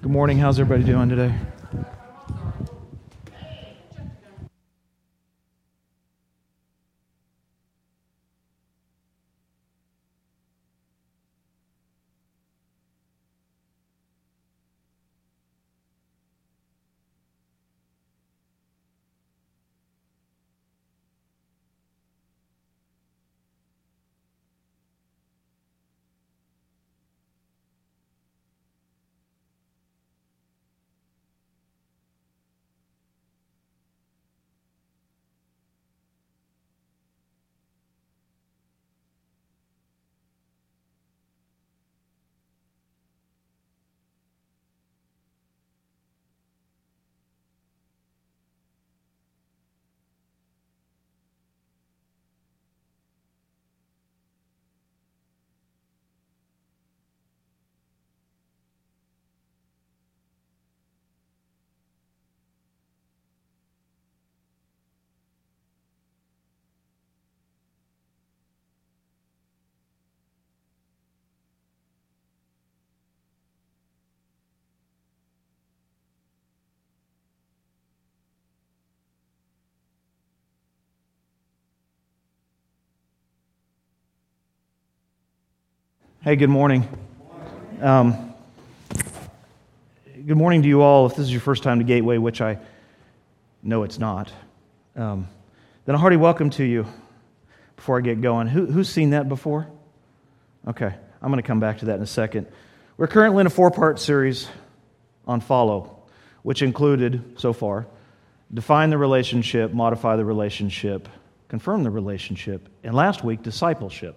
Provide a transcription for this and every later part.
Good morning. How's everybody doing today? Hey, good morning. Good morning to you all. If this is your first time to Gateway, which I know it's not, then a hearty welcome to you before I get going. Who's seen that before? Okay, I'm going to come back to that in a second. We're currently in a 4-part series on follow, which included, so far, define the relationship, modify the relationship, confirm the relationship, and last week, discipleship.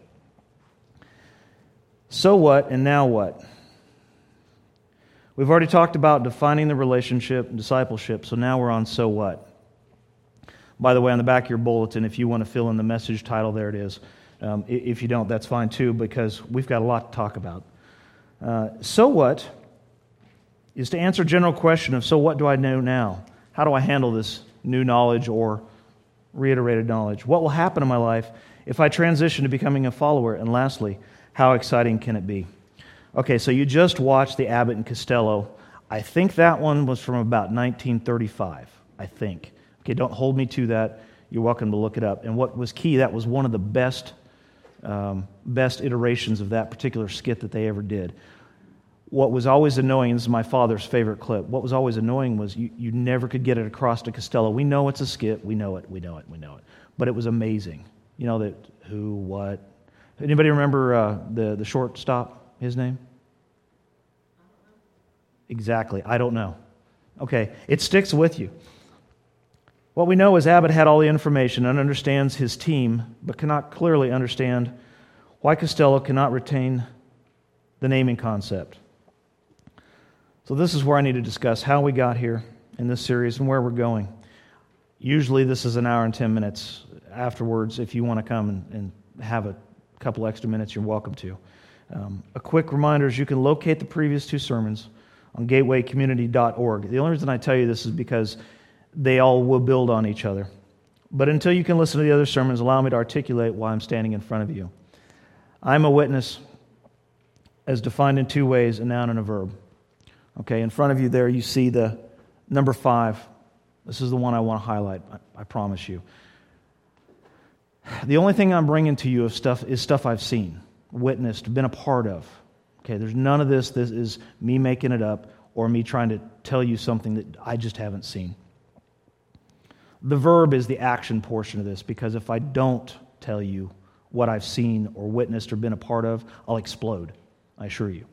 So what and now what? We've already talked about defining the relationship and discipleship, so now we're on so what. By the way, on the back of your bulletin, if you want to fill in the message title, there it is. If you don't, that's fine too, because we've got a lot to talk about. So what is to answer a general question of, so what do I know now? How do I handle this new knowledge or reiterated knowledge? What will happen in my life if I transition to becoming a follower? And lastly, how exciting can it be? Okay, so you just watched the Abbott and Costello. I think that one was from about 1935, I think. Okay, don't hold me to that. You're welcome to look it up. And what was key, that was one of the best iterations of that particular skit that they ever did. What was always annoying, and this is my father's favorite clip, what was always annoying was you never could get it across to Costello. We know it's a skit, we know it. But it was amazing. You know, that who, what. Anybody remember the shortstop, his name? Exactly, I don't know. Okay, it sticks with you. What we know is Abbott had all the information and understands his team, but cannot clearly understand why Costello cannot retain the naming concept. So this is where I need to discuss how we got here in this series and where we're going. Usually this is an hour and 10 minutes. Afterwards, if you want to come and have a couple extra minutes, you're welcome to. A quick reminder is you can locate the previous 2 sermons on gatewaycommunity.org. The only reason I tell you this is because they all will build on each other. But until you can listen to the other sermons, allow me to articulate why I'm standing in front of you. I'm a witness as defined in 2 ways, a noun and a verb. Okay, in front of you there you see the number 5. This is the one I want to highlight, I promise you. The only thing I'm bringing to you is stuff I've seen, witnessed, been a part of. Okay, there's none of this. This is me making it up or me trying to tell you something that I just haven't seen. The verb is the action portion of this, because if I don't tell you what I've seen or witnessed or been a part of, I'll explode, I assure you.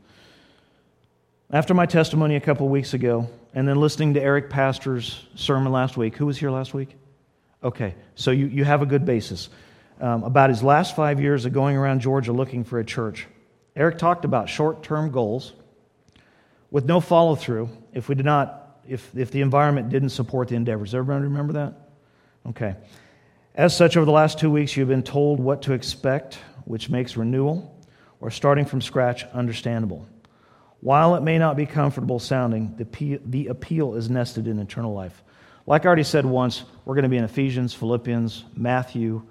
After my testimony a couple weeks ago, and then listening to Eric Pastor's sermon last week, who was here last week? Okay, so you have a good basis. About his last 5 years of going around Georgia looking for a church, Eric talked about short-term goals with no follow-through if the environment didn't support the endeavors. Everybody remember that? Okay. As such, over the last 2 weeks, you've been told what to expect, which makes renewal or starting from scratch understandable. While it may not be comfortable sounding, the appeal is nested in eternal life. Like I already said once, we're going to be in Ephesians, Philippians, Matthew,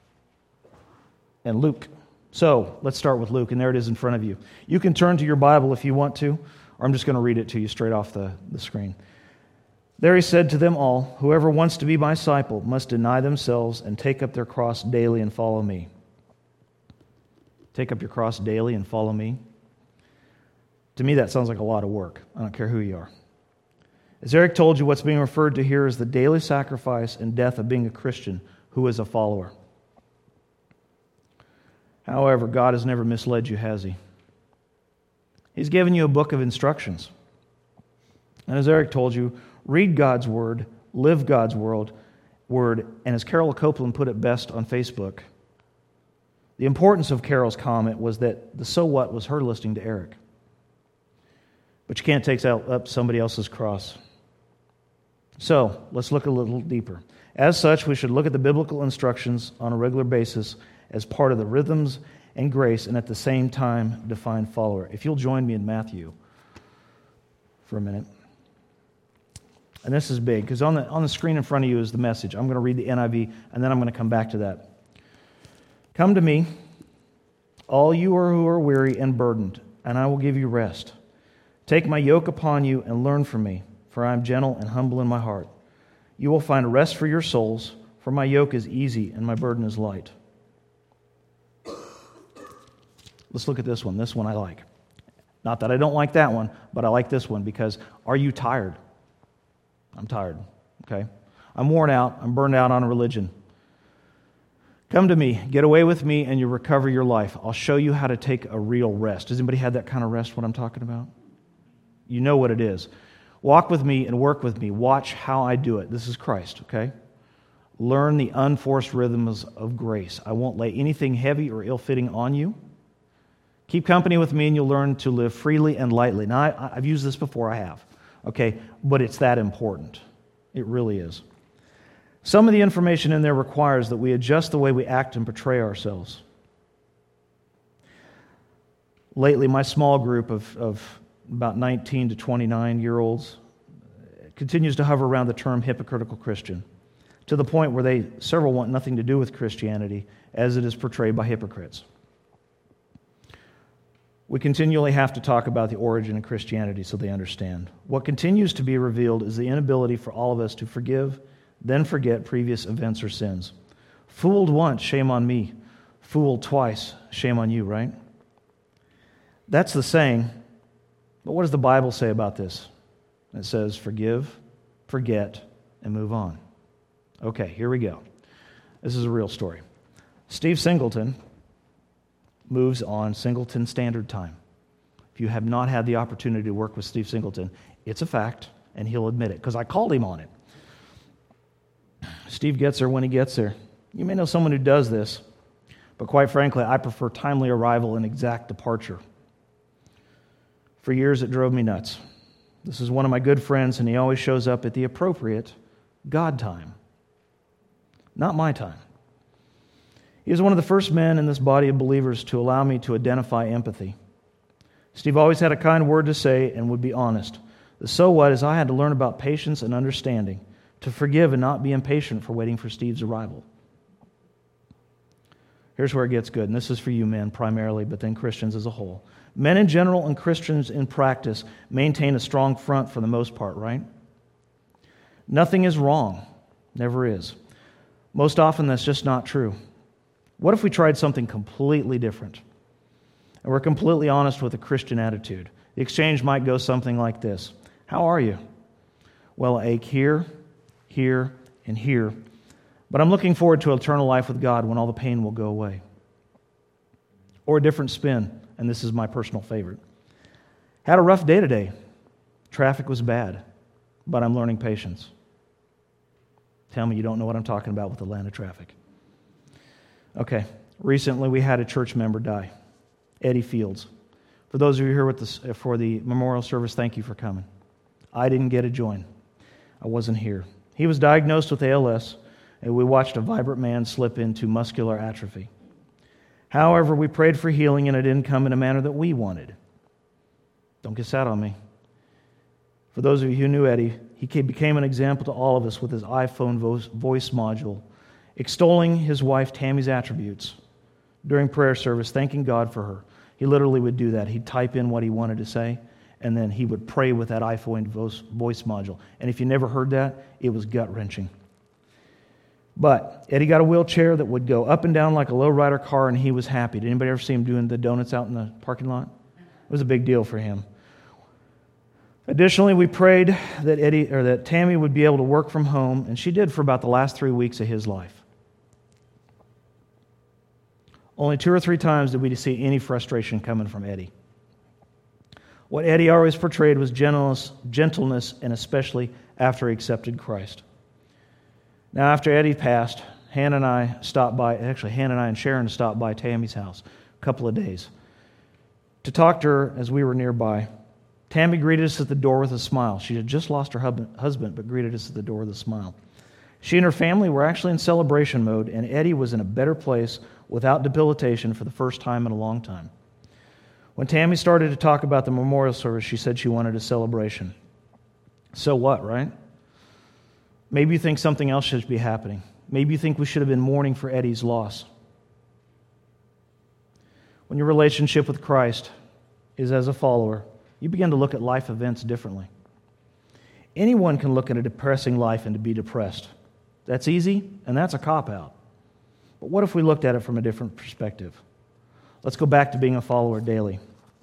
and Luke. So let's start with Luke, and there it is in front of you. You can turn to your Bible if you want to, Or I'm just going to read it to you straight off the screen. There he said to them all, "Whoever wants to be my disciple must deny themselves and take up their cross daily and follow me." Take up your cross daily and follow me. To me, that sounds like a lot of work. I don't care who you are. As Eric told you, what's being referred to here is the daily sacrifice and death of being a Christian who is a follower. However, God has never misled you, has He? He's given you a book of instructions. And as Eric told you, read God's Word, live God's Word, and as Carol Copeland put it best on Facebook, the importance of Carol's comment was that the so what was her listening to Eric. But you can't take up somebody else's cross. So, let's look a little deeper. As such, we should look at the biblical instructions on a regular basis as part of the rhythms and grace, and at the same time define follower. If you'll join me in Matthew for a minute. And this is big, because on the screen in front of you is the message. I'm going to read the NIV, and then I'm going to come back to that. "Come to me, all you who are weary and burdened, and I will give you rest. Take my yoke upon you and learn from me, for I am gentle and humble in my heart. You will find rest for your souls, for my yoke is easy and my burden is light." Let's look at this one. This one I like. Not that I don't like that one, but I like this one because are you tired? I'm tired, okay? I'm worn out. I'm burned out on religion. "Come to me, get away with me, and you'll recover your life. I'll show you how to take a real rest." Does anybody have that kind of rest, what I'm talking about? You know what it is. "Walk with me and work with me. Watch how I do it." This is Christ, okay? "Learn the unforced rhythms of grace. I won't lay anything heavy or ill-fitting on you. Keep company with me and you'll learn to live freely and lightly." Now, I've used this before, I have, okay? But it's that important. It really is. Some of the information in there requires that we adjust the way we act and portray ourselves. Lately, my small group of about 19 to 29-year-olds continues to hover around the term hypocritical Christian, to the point where several want nothing to do with Christianity as it is portrayed by hypocrites. We continually have to talk about the origin of Christianity so they understand. What continues to be revealed is the inability for all of us to forgive, then forget previous events or sins. Fooled once, shame on me. Fooled twice, shame on you, right? That's the saying, but what does the Bible say about this? It says, forgive, forget, and move on. Okay, here we go. This is a real story. Steve Singleton moves on Singleton Standard Time. If you have not had the opportunity to work with Steve Singleton, it's a fact, and he'll admit it, because I called him on it. Steve gets there when he gets there. You may know someone who does this, but quite frankly, I prefer timely arrival and exact departure. For years, it drove me nuts. This is one of my good friends, and he always shows up at the appropriate God time, not my time. He was one of the first men in this body of believers to allow me to identify empathy. Steve always had a kind word to say and would be honest. The so what is I had to learn about patience and understanding, to forgive and not be impatient for waiting for Steve's arrival. Here's where it gets good, and this is for you men primarily, but then Christians as a whole. Men in general and Christians in practice maintain a strong front for the most part, right? Nothing is wrong. Never is. Most often that's just not true. What if we tried something completely different? And we're completely honest with a Christian attitude. The exchange might go something like this. How are you? Well, I ache here, here, and here. But I'm looking forward to eternal life with God when all the pain will go away. Or a different spin, and this is my personal favorite. Had a rough day today. Traffic was bad, but I'm learning patience. Tell me you don't know what I'm talking about with Atlanta traffic. Okay, recently we had a church member die, Eddie Fields. For those of you here for the memorial service, thank you for coming. I didn't get a join. I wasn't here. He was diagnosed with ALS, and we watched a vibrant man slip into muscular atrophy. However, we prayed for healing, and it didn't come in a manner that we wanted. Don't get sad on me. For those of you who knew Eddie, he became an example to all of us with his iPhone voice module, extolling his wife Tammy's attributes during prayer service, thanking God for her. He literally would do that. He'd type in what he wanted to say, and then he would pray with that iPhone voice module. And if you never heard that, it was gut-wrenching. But Eddie got a wheelchair that would go up and down like a low-rider car, and he was happy. Did anybody ever see him doing the donuts out in the parking lot? It was a big deal for him. Additionally, we prayed that Tammy would be able to work from home, and she did for about the last 3 weeks of his life. Only 2 or 3 times did we see any frustration coming from Eddie. What Eddie always portrayed was gentleness, and especially after he accepted Christ. Now, after Eddie passed, Hannah and I and Sharon stopped by Tammy's house a couple of days to talk to her as we were nearby. Tammy greeted us at the door with a smile. She had just lost her husband, but greeted us at the door with a smile. She and her family were actually in celebration mode, and Eddie was in a better place without debilitation for the first time in a long time. When Tammy started to talk about the memorial service, she said she wanted a celebration. So what, right? Maybe you think something else should be happening. Maybe you think we should have been mourning for Eddie's loss. When your relationship with Christ is as a follower, you begin to look at life events differently. Anyone can look at a depressing life and to be depressed. That's easy, and that's a cop-out. But what if we looked at it from a different perspective? Let's go back to being a follower daily.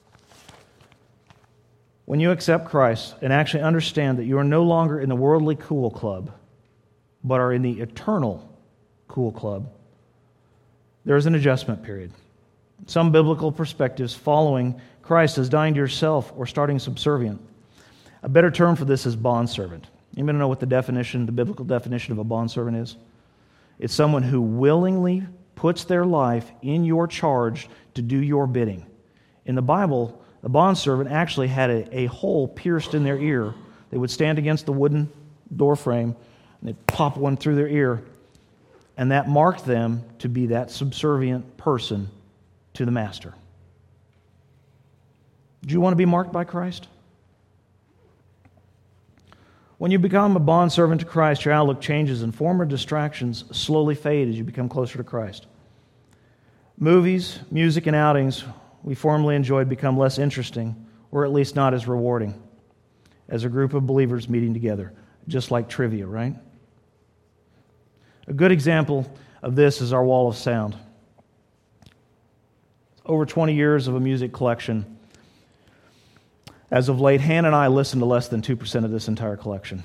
When you accept Christ and actually understand that you are no longer in the worldly cool club, but are in the eternal cool club, there is an adjustment period. Some biblical perspectives, following Christ is dying to yourself or starting subservient. A better term for this is bondservant. Anybody know what the biblical definition of a bondservant is? It's someone who willingly puts their life in your charge to do your bidding. In the Bible, the bondservant actually had a hole pierced in their ear. They would stand against the wooden door frame, and they'd pop one through their ear, and that marked them to be that subservient person to the master. Do you want to be marked by Christ? When you become a bondservant to Christ, your outlook changes and former distractions slowly fade as you become closer to Christ. Movies, music, and outings we formerly enjoyed become less interesting, or at least not as rewarding, as a group of believers meeting together, just like trivia, right? A good example of this is our Wall of Sound. Over 20 years of a music collection. As of late, Hannah and I listen to less than 2% of this entire collection.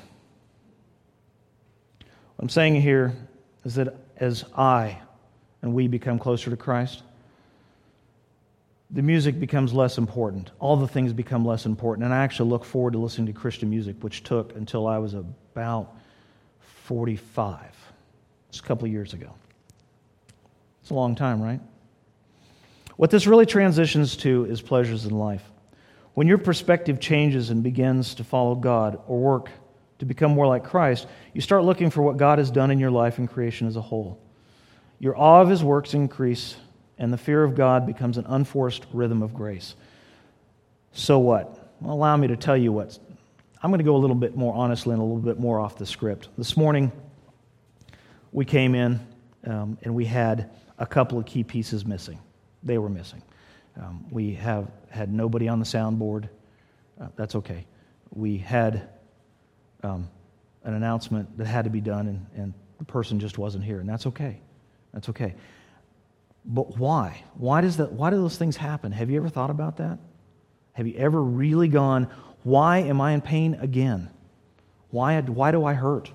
What I'm saying here is that as I and we become closer to Christ, the music becomes less important. All the things become less important. And I actually look forward to listening to Christian music, which took until I was about 45. It's a couple of years ago. It's a long time, right? What this really transitions to is pleasures in life. When your perspective changes and begins to follow God or work to become more like Christ, you start looking for what God has done in your life and creation as a whole. Your awe of His works increase, and the fear of God becomes an unforced rhythm of grace. So what? Well, allow me to tell you what. I'm going to go a little bit more honestly and a little bit more off the script. This morning, we came in and we had a couple of key pieces missing. They were missing. We have had nobody on the soundboard. That's okay. We had an announcement that had to be done, and the person just wasn't here, and that's okay. That's okay. But why? Why do those things happen? Have you ever thought about that? Have you ever really gone, why am I in pain again? Why do I hurt?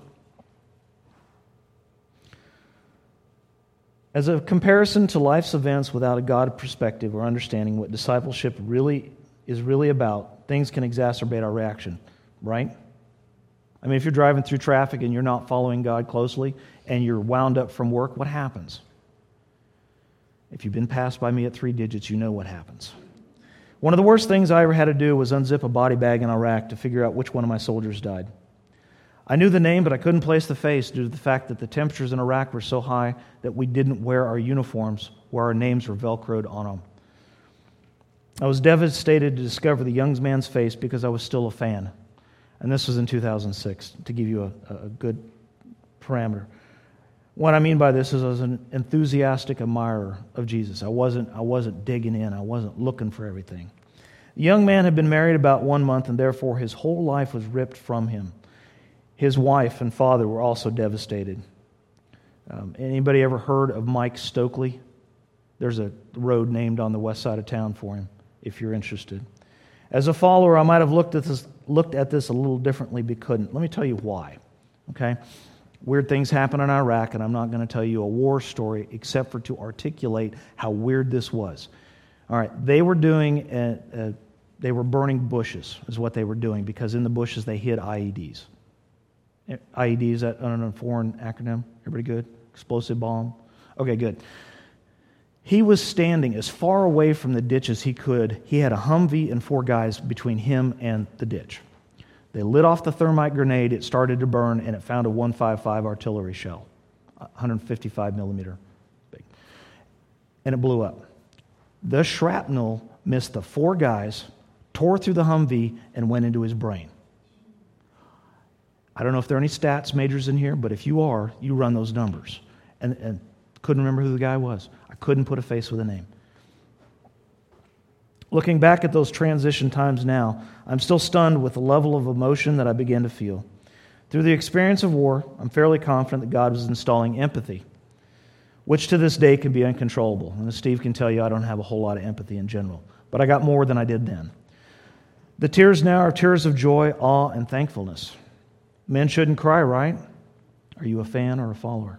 As a comparison to life's events without a God perspective or understanding what discipleship is really about, things can exacerbate our reaction, right? I mean, if you're driving through traffic and you're not following God closely and you're wound up from work, what happens? If you've been passed by me at 3 digits, you know what happens. One of the worst things I ever had to do was unzip a body bag in Iraq to figure out which one of my soldiers died. I knew the name, but I couldn't place the face due to the fact that the temperatures in Iraq were so high that we didn't wear our uniforms where our names were Velcroed on them. I was devastated to discover the young man's face because I was still a fan. And this was in 2006, to give you a good parameter. What I mean by this is I was an enthusiastic admirer of Jesus. I wasn't digging in. I wasn't looking for everything. The young man had been married about 1 month, and therefore his whole life was ripped from him. His wife and father were also devastated. Anybody ever heard of Mike Stokely? There's a road named on the west side of town for him, if you're interested. As a follower, I might have looked at this a little differently, but couldn't. Let me tell you why. Okay? Weird things happen in Iraq, and I'm not going to tell you a war story except for to articulate how weird this was. All right, they were burning bushes, is what they were doing, because in the bushes they hid IEDs. IED, is that a foreign acronym? Everybody good? Explosive bomb? Okay, good. He was standing as far away from the ditch as he could. He had a Humvee and 4 guys between him and the ditch. They lit off the thermite grenade. It started to burn, and it found a 155 artillery shell, 155 millimeter big. And it blew up. The shrapnel missed the 4 guys, tore through the Humvee, and went into his brain. I don't know if there are any stats majors in here, but if you are, you run those numbers. And couldn't remember who the guy was. I couldn't put a face with a name. Looking back at those transition times now, I'm still stunned with the level of emotion that I began to feel. Through the experience of war, I'm fairly confident that God was installing empathy, which to this day can be uncontrollable. And as Steve can tell you, I don't have a whole lot of empathy in general, but I got more than I did then. The tears now are tears of joy, awe, and thankfulness. Men shouldn't cry, right? Are you a fan or a follower?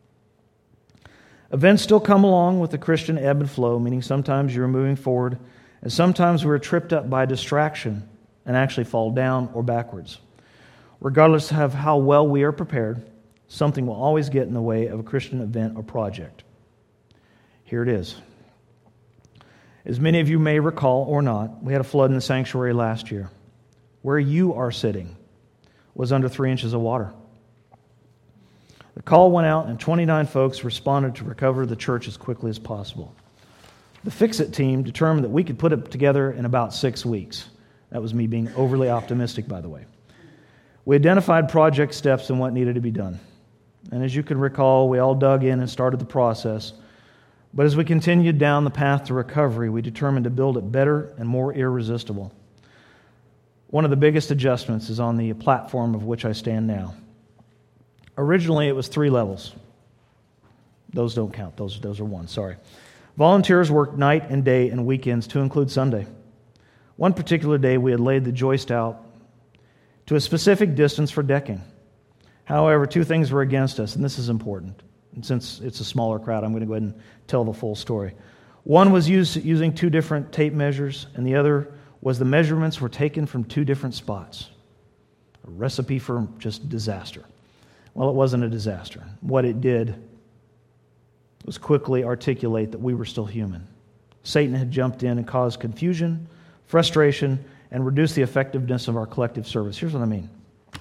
Events still come along with the Christian ebb and flow, meaning sometimes you're moving forward, and sometimes we're tripped up by distraction and actually fall down or backwards. Regardless of how well we are prepared, something will always get in the way of a Christian event or project. Here it is. As many of you may recall or not, we had a flood in the sanctuary last year. Where you are sitting was under 3 inches of water. The call went out, and 29 folks responded to recover the church as quickly as possible. The Fix-It team determined that we could put it together in about 6 weeks. That was me being overly optimistic, by the way. We identified project steps and what needed to be done. And as you can recall, we all dug in and started the process. But as we continued down the path to recovery, we determined to build it better and more irresistible. One of the biggest adjustments is on the platform of which I stand now. Originally, it was 3 levels. Those don't count. Those are 1, sorry. Volunteers worked night and day and weekends to include Sunday. One particular day, we had laid the joist out to a specific distance for decking. However, 2 things were against us, and this is important. And since it's a smaller crowd, I'm going to go ahead and tell the full story. One was using 2 different tape measures, and the other was the measurements were taken from 2 different spots. A recipe for just disaster. Well, it wasn't a disaster. What it did was quickly articulate that we were still human. Satan had jumped in and caused confusion, frustration, and reduced the effectiveness of our collective service. Here's what I mean.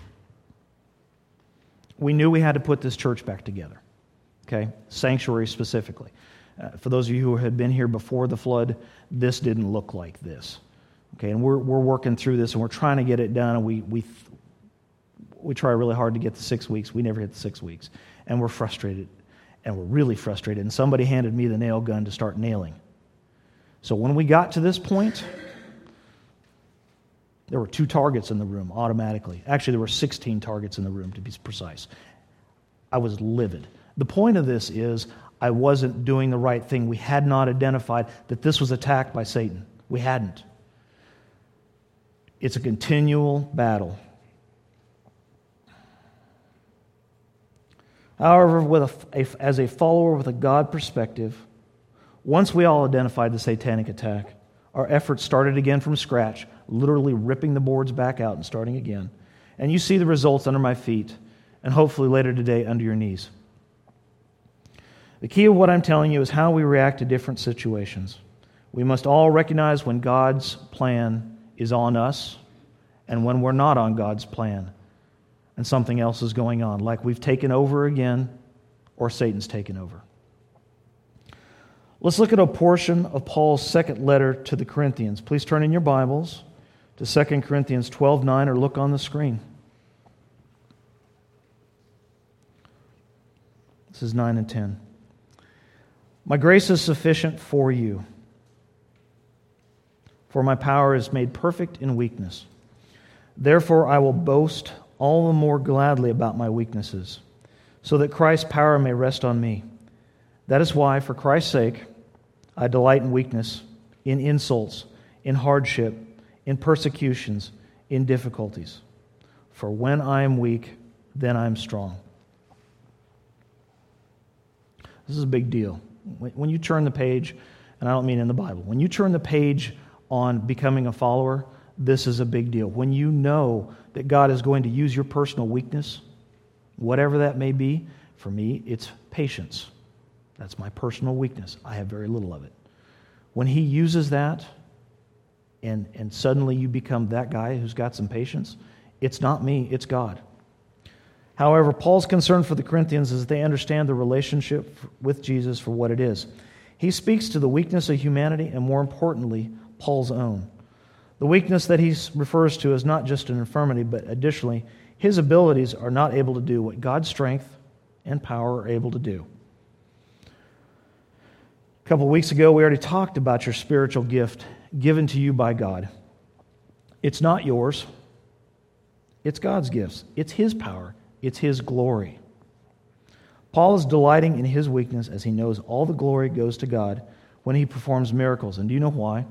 We knew we had to put this church back together. Okay? Sanctuary specifically. For those of you who had been here before the flood, this didn't look like this. Okay, and we're working through this, and we're trying to get it done, and we try really hard to get the 6 weeks. We never hit the 6 weeks. And we're frustrated, and we're really frustrated. And somebody handed me the nail gun to start nailing. So when we got to this point, there were 2 targets in the room automatically. Actually, there were 16 targets in the room, to be precise. I was livid. The point of this is I wasn't doing the right thing. We had not identified that this was attacked by Satan. We hadn't. It's a continual battle. However, as a follower with a God perspective, once we all identified the satanic attack, our efforts started again from scratch, literally ripping the boards back out and starting again. And you see the results under my feet, and hopefully later today under your knees. The key of what I'm telling you is how we react to different situations. We must all recognize when God's plan is on us and when we're not on God's plan and something else is going on, like we've taken over again or Satan's taken over. Let's look at a portion of Paul's second letter to the Corinthians. Please turn in your Bibles to 2 Corinthians 12:9 or look on the screen. This is 9 and 10. My grace is sufficient for you, For my power is made perfect in weakness. Therefore I will boast all the more gladly about my weaknesses, so that Christ's power may rest on me. That is why, for Christ's sake, I delight in weakness, in insults, in hardship, in persecutions, in difficulties. For when I am weak, then I am strong. This is a big deal. When you turn the page, and I don't mean in the Bible, when you turn the page on becoming a follower, this is a big deal. When you know that God is going to use your personal weakness, whatever that may be, for me, it's patience. That's my personal weakness. I have very little of it. When He uses that, and suddenly you become that guy who's got some patience, it's not me, it's God. However, Paul's concern for the Corinthians is that they understand the relationship with Jesus for what it is. He speaks to the weakness of humanity and, more importantly, Paul's own. The weakness that he refers to is not just an infirmity, but additionally, his abilities are not able to do what God's strength and power are able to do. A couple of weeks ago, we already talked about your spiritual gift given to you by God. It's not yours. It's God's gifts. It's His power. It's His glory. Paul is delighting in his weakness as he knows all the glory goes to God when he performs miracles. And do you know why?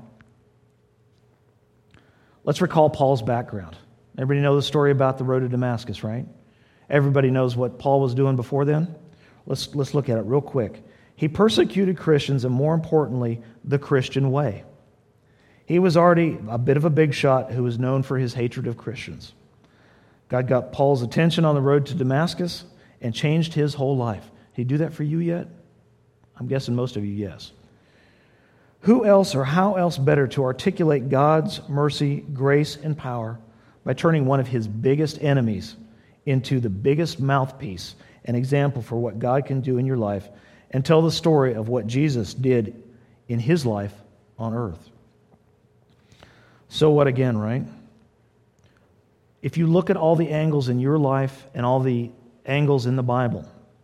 Let's recall Paul's background. Everybody know the story about the road to Damascus, right? Everybody knows what Paul was doing before then. Let's look at it real quick. He persecuted Christians and, more importantly, the Christian way. He was already a bit of a big shot who was known for his hatred of Christians. God got Paul's attention on the road to Damascus and changed his whole life. Did He do that for you yet? I'm guessing most of you, yes. Who else or how else better to articulate God's mercy, grace, and power by turning one of His biggest enemies into the biggest mouthpiece, an example for what God can do in your life, and tell the story of what Jesus did in His life on earth. So what again, right? If you look at all the angles in your life and all the angles in the Bible,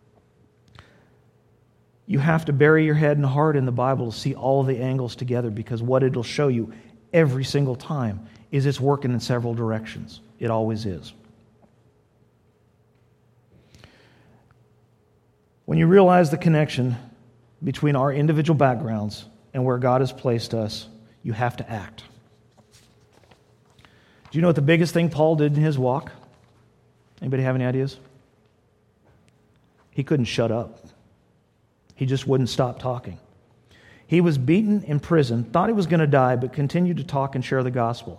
you have to bury your head and heart in the Bible to see all of the angles together, because what it'll show you every single time is it's working in several directions. It always is. When you realize the connection between our individual backgrounds and where God has placed us, you have to act. Do you know what the biggest thing Paul did in his walk? Anybody have any ideas? He couldn't shut up. He just wouldn't stop talking. He was beaten in prison, thought he was going to die, but continued to talk and share the gospel.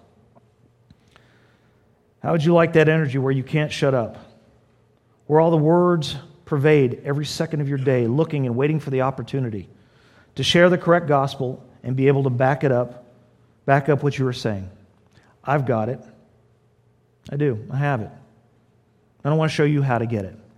How would you like that energy where you can't shut up? Where all the words pervade every second of your day, looking and waiting for the opportunity to share the correct gospel and be able to back up what you were saying. I've got it. I do. I have it. I don't want to show you how to get it.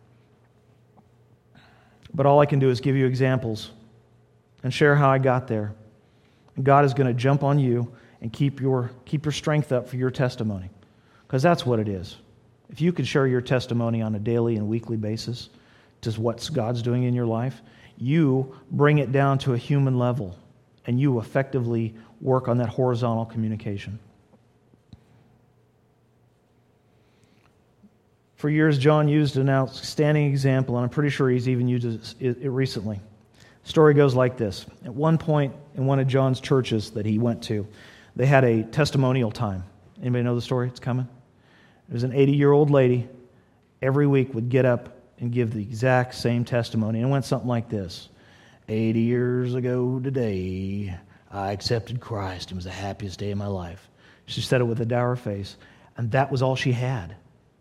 But all I can do is give you examples and share how I got there. And God is going to jump on you and keep your strength up for your testimony. Because that's what it is. If you could share your testimony on a daily and weekly basis to what God's doing in your life, you bring it down to a human level and you effectively work on that horizontal communication. For years, John used an outstanding example, and I'm pretty sure he's even used it recently. The story goes like this. At one point in one of John's churches that he went to, they had a testimonial time. Anybody know the story? It's coming. It was an 80-year-old lady every week would get up and give the exact same testimony. And it went something like this. 80 years ago today, I accepted Christ. It was the happiest day of my life. She said it with a dour face. And that was all she had.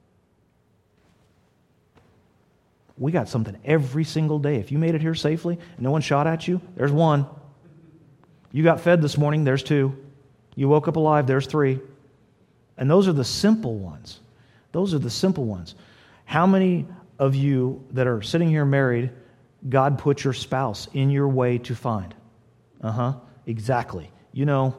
We got something every single day. If you made it here safely and no one shot at you, there's one. You got fed this morning, there's two. You woke up alive, there's three. And those are the simple ones. Those are the simple ones. How many of you that are sitting here married, God put your spouse in your way to find? Exactly. You know.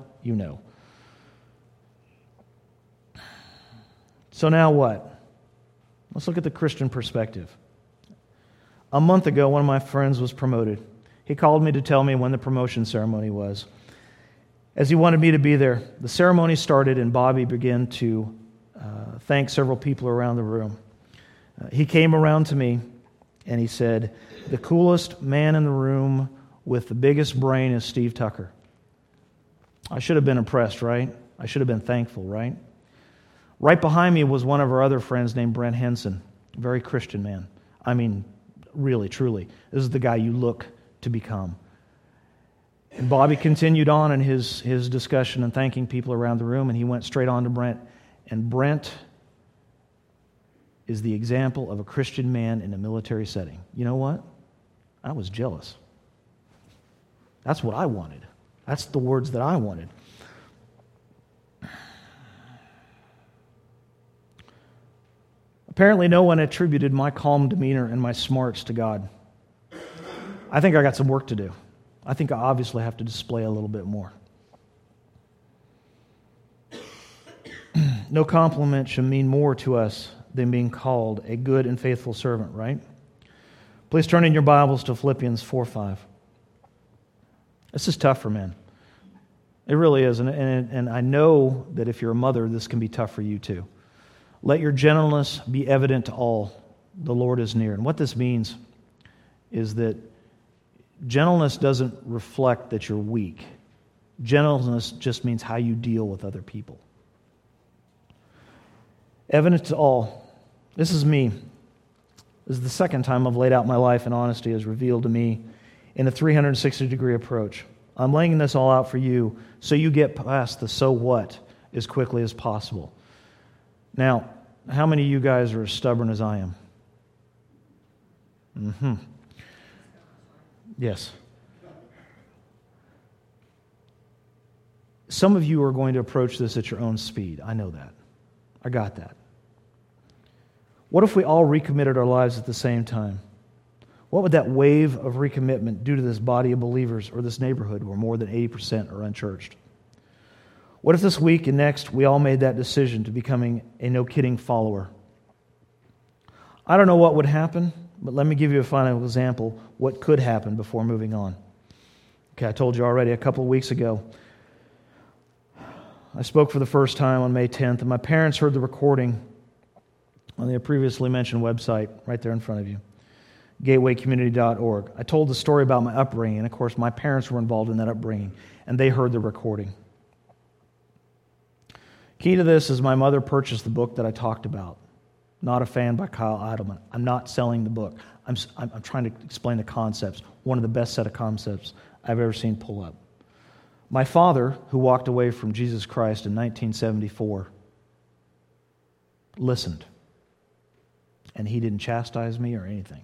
So now what? Let's look at the Christian perspective. A month ago, one of my friends was promoted. He called me to tell me when the promotion ceremony was. as he wanted me to be there. The ceremony started, and Bobby began to thank several people around the room. He came around to me, and he said, "The coolest man in the room with the biggest brain is Steve Tucker." I should have been impressed, right? I should have been thankful, right? Right behind me was one of our other friends named Brent Henson, a very Christian man. I mean, really, truly. This is the guy you look to become. And Bobby continued on in his discussion and thanking people around the room, and he went straight on to Brent. And Brent is the example of a Christian man in a military setting. You know what? I was jealous. That's what I wanted. That's the words that I wanted. Apparently, no one attributed my calm demeanor and my smarts to God. I think I got some work to do. I think I obviously have to display a little bit more. No compliment should mean more to us than being called a good and faithful servant, right? Please turn in your Bibles to Philippians 4:5. This is tough for men. It really is. And I know that if you're a mother, this can be tough for you too. Let your gentleness be evident to all. The Lord is near. And what this means is that gentleness doesn't reflect that you're weak. Gentleness just means how you deal with other people. Evident to all. This is me. This is the second time I've laid out my life, and honesty is revealed to me in a 360-degree approach. I'm laying this all out for you so you get past the so what as quickly as possible. Now, how many of you guys are as stubborn as I am? Yes. Some of you are going to approach this at your own speed. I know that. I got that. What if we all recommitted our lives at the same time? What would that wave of recommitment do to this body of believers or this neighborhood where more than 80% are unchurched? What if this week and next we all made that decision to becoming a no-kidding follower? I don't know what would happen, but let me give you a final example what could happen before moving on. Okay, I told you already a couple of weeks ago, I spoke for the first time on May 10th, and my parents heard the recording on the previously mentioned website right there in front of you, gatewaycommunity.org. I told the story about my upbringing, and of course my parents were involved in that upbringing, and they heard the recording. Key to this is my mother purchased the book that I talked about. Not a Fan by Kyle Idleman. I'm not selling the book. I'm trying to explain the concepts. One of the best set of concepts I've ever seen pull up. My father, who walked away from Jesus Christ in 1974, listened. And he didn't chastise me or anything.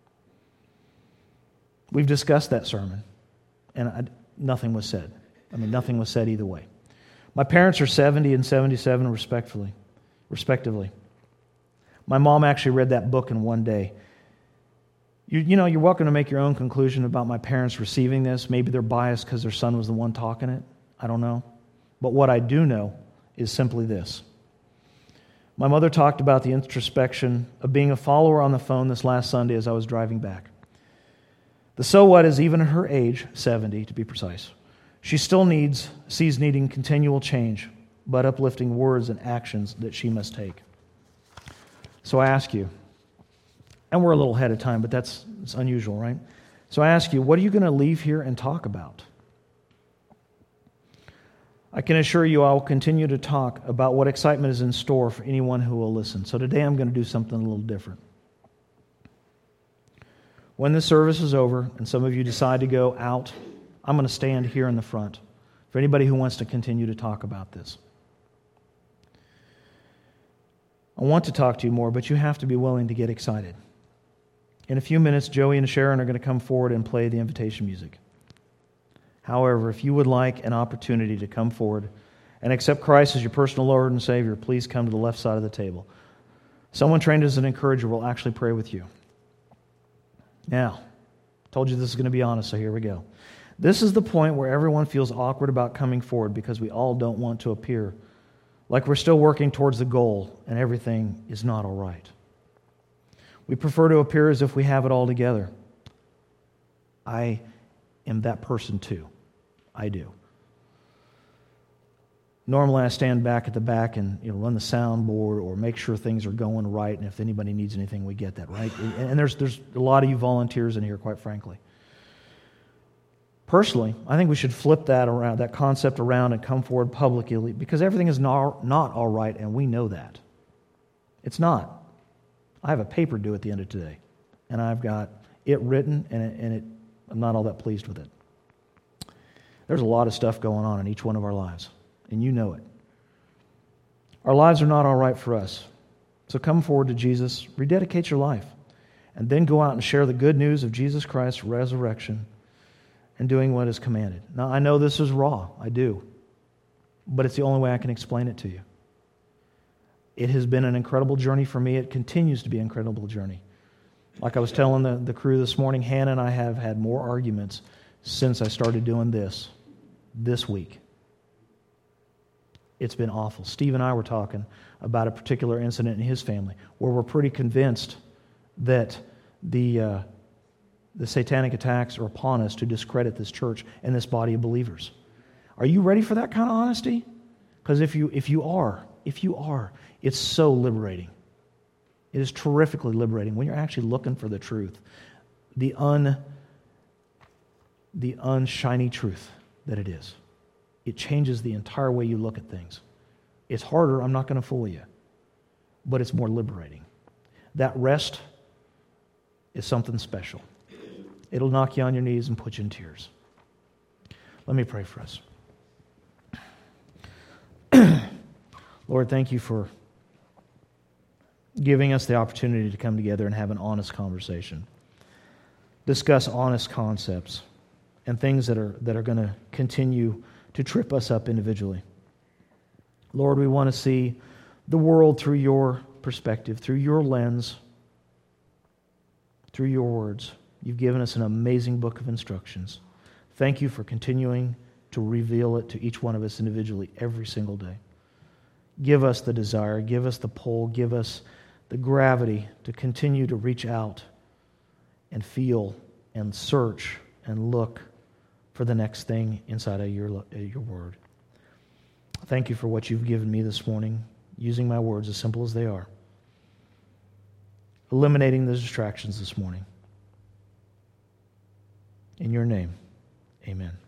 We've discussed that sermon, and nothing was said. Nothing was said either way. My parents are 70 and 77, respectively. My mom actually read that book in one day. You're welcome to make your own conclusion about my parents receiving this. Maybe they're biased because their son was the one talking it. I don't know. But what I do know is simply this. My mother talked about the introspection of being a follower on the phone this last Sunday as I was driving back. The so what is, even at her age, 70 to be precise, she still sees needing continual change, but uplifting words and actions that she must take. So I ask you, and we're a little ahead of time, but it's unusual, right? So I ask you, what are you going to leave here and talk about? I can assure you I will continue to talk about what excitement is in store for anyone who will listen. So today I'm going to do something a little different. When this service is over and some of you decide to go out, I'm going to stand here in the front for anybody who wants to continue to talk about this. I want to talk to you more, but you have to be willing to get excited. In a few minutes, Joey and Sharon are going to come forward and play the invitation music. However, if you would like an opportunity to come forward and accept Christ as your personal Lord and Savior, please come to the left side of the table. Someone trained as an encourager will actually pray with you. Now, I told you this is going to be honest, so here we go. This is the point where everyone feels awkward about coming forward because we all don't want to appear like we're still working towards the goal and everything is not all right. We prefer to appear as if we have it all together. I am that person too. I do. Normally I stand back at the back and run the soundboard or make sure things are going right, and if anybody needs anything, we get that, right? And there's a lot of you volunteers in here, quite frankly. Personally, I think we should flip that concept around and come forward publicly, because everything is not all right, and we know that. It's not. I have a paper due at the end of today, and I've got it written, and I'm not all that pleased with it. There's a lot of stuff going on in each one of our lives, and you know it. Our lives are not all right for us. So come forward to Jesus, rededicate your life, and then go out and share the good news of Jesus Christ's resurrection and doing what is commanded. Now, I know this is raw. I do. But it's the only way I can explain it to you. It has been an incredible journey for me. It continues to be an incredible journey. Like I was telling the crew this morning, Hannah and I have had more arguments since I started doing this week. It's been awful. Steve and I were talking about a particular incident in his family where we're pretty convinced that the satanic attacks are upon us to discredit this church and this body of believers. Are you ready for that kind of honesty? Because if you are, it's so liberating. It is terrifically liberating when you're actually looking for the truth, the unshiny truth that it is. It changes the entire way you look at things. It's harder, I'm not going to fool you, but it's more liberating. That rest is something special. It'll knock you on your knees and put you in tears. Let me pray for us. Lord, thank you for giving us the opportunity to come together and have an honest conversation. Discuss honest concepts and things that are going to continue to trip us up individually. Lord, we want to see the world through your perspective, through your lens, through your words. You've given us an amazing book of instructions. Thank you for continuing to reveal it to each one of us individually every single day. Give us the desire, give us the pull, give us the gravity to continue to reach out and feel and search and look for the next thing inside of your word. Thank you for what you've given me this morning, using my words as simple as they are. Eliminating the distractions this morning. In your name, amen.